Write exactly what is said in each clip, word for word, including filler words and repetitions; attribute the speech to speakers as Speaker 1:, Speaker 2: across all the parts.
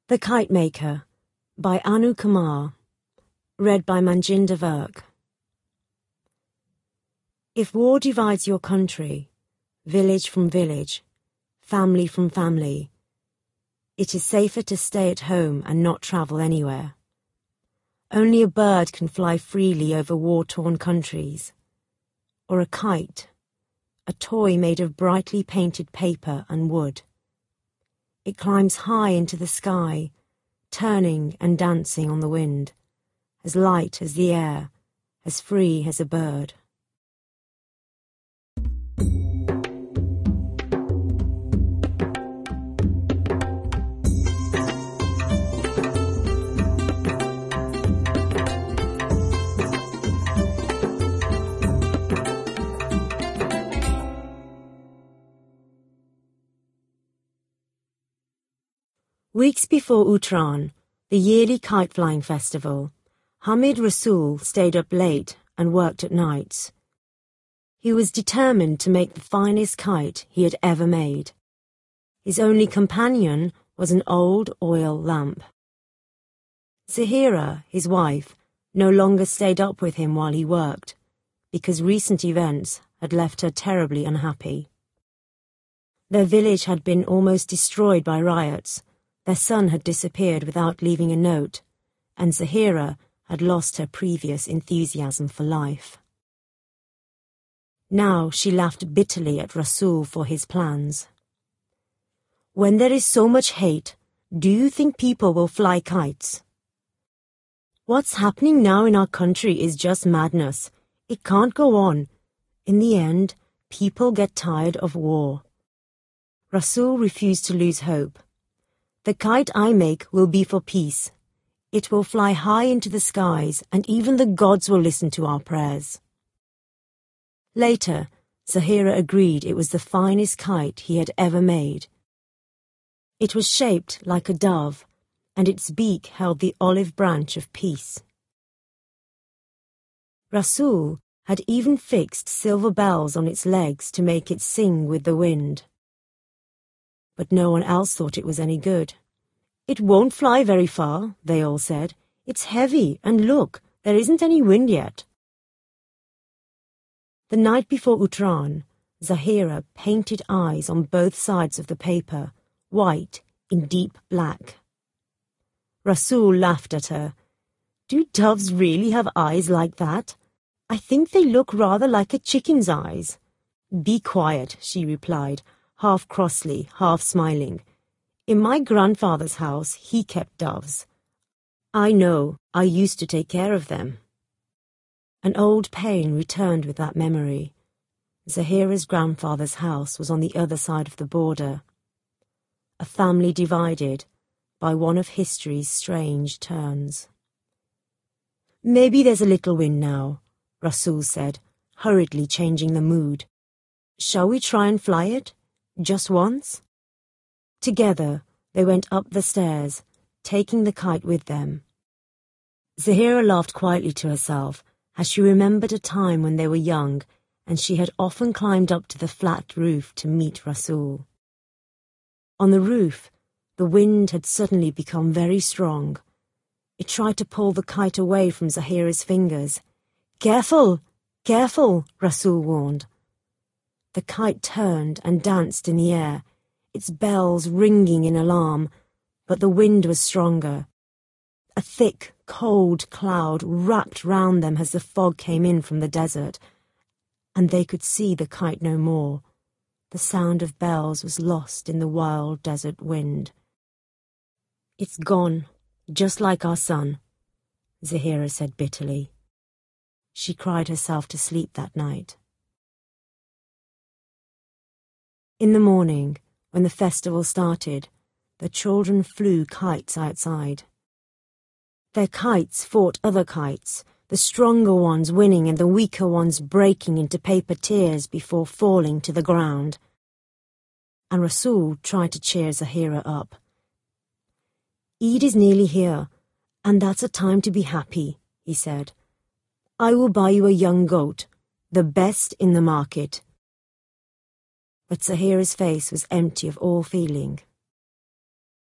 Speaker 1: The Kite Maker by Anu Kumar. Read by Manjinder Virk. If war divides your country, village from village, family from family, it is safer to stay at home and not travel anywhere. Only a bird can fly freely over war-torn countries. Or a kite, a toy made of brightly painted paper and wood. It climbs high into the sky, turning and dancing on the wind, as light as the air, as free as a bird. Weeks before Uttarayan, the yearly kite-flying festival, Hamid Rasool stayed up late and worked at nights. He was determined to make the finest kite he had ever made. His only companion was an old oil lamp. Zahira, his wife, no longer stayed up with him while he worked, because recent events had left her terribly unhappy. Their village had been almost destroyed by riots. Their son had disappeared without leaving a note, and Zahira had lost her previous enthusiasm for life. Now she laughed bitterly at Rasool for his plans. When there is so much hate, do you think people will fly kites? What's happening now in our country is just madness. It can't go on. In the end, people get tired of war. Rasool refused to lose hope. The kite I make will be for peace. It will fly high into the skies, and even the gods will listen to our prayers. Later, Zahira agreed it was the finest kite he had ever made. It was shaped like a dove, and its beak held the olive branch of peace. Rasool had even fixed silver bells on its legs to make it sing with the wind. But no one else thought it was any good. It won't fly very far, they all said. It's heavy, and look, there isn't any wind yet. The night before Uttarayan, Zahira painted eyes on both sides of the paper, white in deep black. Rasool laughed at her. Do doves really have eyes like that? I think they look rather like a chicken's eyes. Be quiet, she replied, half crossly, half smiling. In my grandfather's house, he kept doves. I know, I used to take care of them. An old pain returned with that memory. Zahira's grandfather's house was on the other side of the border. A family divided by one of history's strange turns. Maybe there's a little wind now, Rasool said, hurriedly changing the mood. Shall we try and fly it? Just once? Together, they went up the stairs, taking the kite with them. Zahira laughed quietly to herself as she remembered a time when they were young and she had often climbed up to the flat roof to meet Rasool. On the roof, the wind had suddenly become very strong. It tried to pull the kite away from Zahira's fingers. Careful! Careful! Rasool warned. The kite turned and danced in the air, its bells ringing in alarm, but the wind was stronger. A thick, cold cloud wrapped round them as the fog came in from the desert, and they could see the kite no more. The sound of bells was lost in the wild desert wind. It's gone, just like our son, Zahira said bitterly. She cried herself to sleep that night. In the morning, when the festival started, the children flew kites outside. Their kites fought other kites, the stronger ones winning and the weaker ones breaking into paper tears before falling to the ground. And Rasool tried to cheer Zahira up. Eid is nearly here, and that's a time to be happy, he said. I will buy you a young goat, the best in the market. But Zahira's face was empty of all feeling.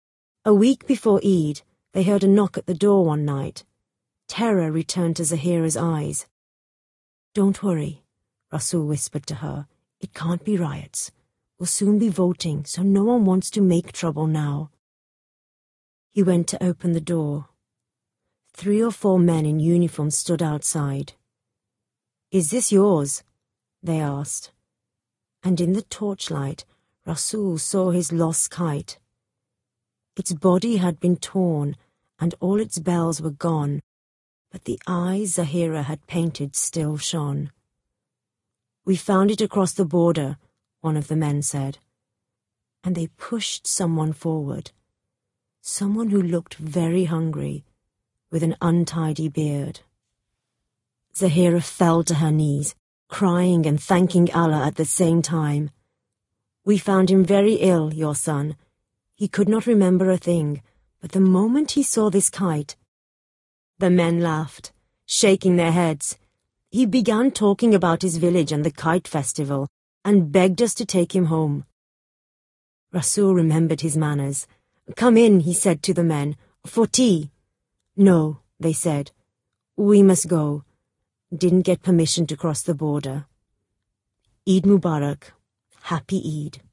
Speaker 1: A week before Eid, they heard a knock at the door one night. Terror returned to Zahira's eyes. "Don't worry," Rasul whispered to her. "It can't be riots. We'll soon be voting, so no one wants to make trouble now." He went to open the door. Three or four men in uniform stood outside. "Is this yours?" they asked. And in the torchlight, Rasul saw his lost kite. Its body had been torn, and all its bells were gone, but the eyes Zahira had painted still shone. "We found it across the border," one of the men said. And they pushed someone forward, someone who looked very hungry, with an untidy beard. Zahira fell to her knees, crying and thanking Allah at the same time. "We found him very ill, your son. He could not remember a thing, but the moment he saw this kite..." The men laughed, shaking their heads. "He began talking about his village and the kite festival, and begged us to take him home." Rasul remembered his manners. "Come in," he said to the men, "for tea." "No," they said. "We must go. Didn't get permission to cross the border." Eid Mubarak. Happy Eid.